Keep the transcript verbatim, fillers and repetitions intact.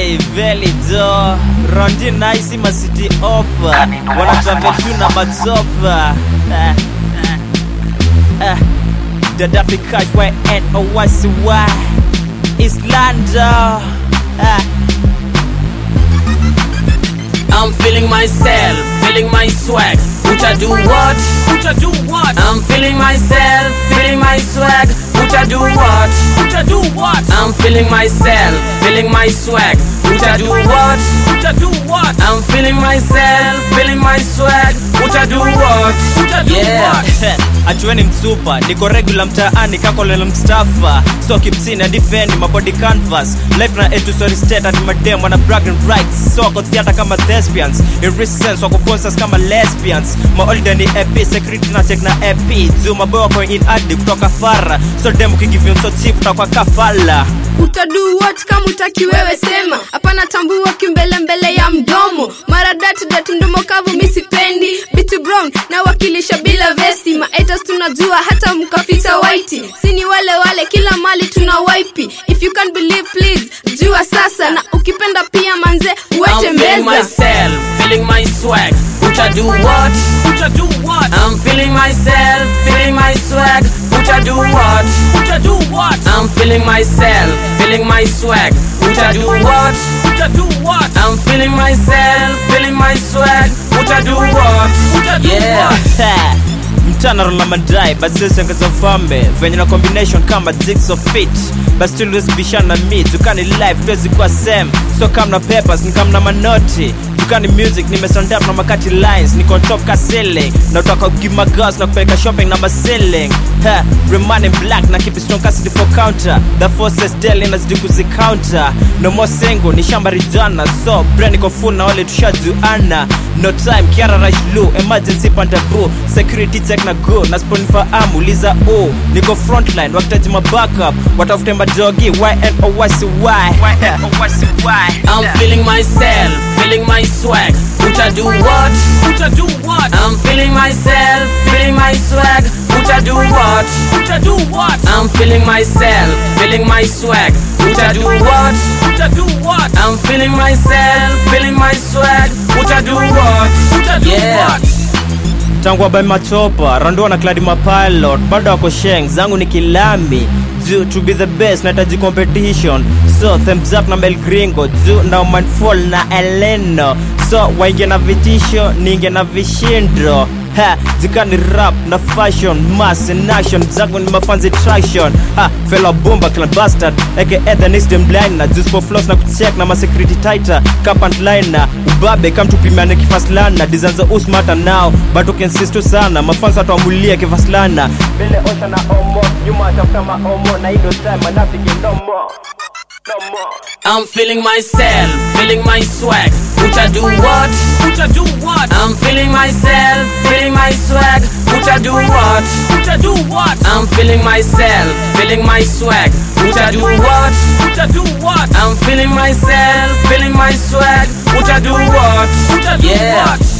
Hey, Valley do Rondi nice ma city opa Wanna travel to na matsopa uh, uh, uh. Dadafi cash why and oh what's why Islando uh. I'm feeling myself, feeling my swag. Uta do what? Uta do what? I'm feeling myself, feeling my swag. Uta do what? Uta do what? I'm feeling myself, feeling my swag. Uta do what? Uta do what? I'm feeling myself, feeling my swag. Uta do what? Uta do yeah. what? Ajueni msupa, niko regular mtaani kako lelo mstafa. So keep seeing and defend my body canvas. Life na etu sorry state at my dem wanna brag and rights. So ako theater kama thespians. In resistance wako sponsors kama lesbians. My older ni E P, security na check na E P. Zuma boy wako in adi kutoka fara. So dem ukigive so cheap utakwa kafala. Uta do what kama utaki wewe sema. Hapana tambua kimbele mbele ya mdomo. Mara datu datu ndomo kavu misipendi. Bitu brown na wakilisha bila vesti. Maeters tunajua hata mkafita whitey. Sini wale wale kila mali tuna wipey. If you can't believe please jua sasa. Na ukipenda pia manze uwete meza. I'm feeling myself, feeling my swag. Uta do what? Uta do what? I'm feeling myself, feeling my swag. Uta do what? Uta do what? I'm feeling myself, feeling my swag. Uta do what? Uta do what? I'm feeling myself, feeling my swag. Uta do what? Uta do yeah. what? Mtana rola madai, but still sengeza fambe. Venye na combination kama jigs of fit. But still let's be shana me. Tukani life, tuwezi kwa same. So come na papers, ni come na manoti. Tukani music, nime stand up na makati lines. Niko on top ka ceiling. Na utaka give my girls, na kupeleka shopping na ceiling. Ha, remaining black, na keep it strong custody for counter. The forces daily, na zidiku zi counter. No more single, ni shamba rijana. So, brain niko full na wale tushajuana. No time, Kiara Rush Blue, emergency pantabu. Security check na go, na sponifa amu, liza o. Niko frontline, wakitaji ma backup. Watafute madogi, why and oh what's why? Why and oh what's why? I'm feeling myself, feeling my swag. Uta do what? Uta do what? I'm feeling myself, feeling my swag. Uta do what? Uta do what? I'm feeling myself, feeling my swag. Uta do what? Uta do what? I'm feeling myself, feeling my swag. Uta do what? Uta do yeah. what? Tangwa by machopa, rando na kladi mapilot. Bado wako sheng, zangu ni kilami. Due to be the best, nataji competition. So, thumbs up na Mel Gringo. Due na Manfall na Eleno. So, wainge na vitisho, ninge na vishindo. Ha, zika ni rap na fashion, mass in action. Zangu ni mafanzi traction. Ha, fellow bomba clan bastard. Eke the next dem line na juice for floss na kucheck na ma security tighter. Cap and liner. Ubabe come to pimane kifaslana. Dizanza usmata now. But uke insisto sana. Mafansa tuamulia kifaslana. Bele osha na omo. Nyuma tafuta ma omo. Na indo time manafiki no more. No more. I'm feeling myself, feeling my swag. Uta do what? Uta do what? I'm feeling myself, feeling my swag. Uta do what? Uta do what? I'm feeling myself, feeling my swag. Uta do what? Uta do what? I'm feeling myself, feeling my swag. Uta do what? Uta do yeah. what?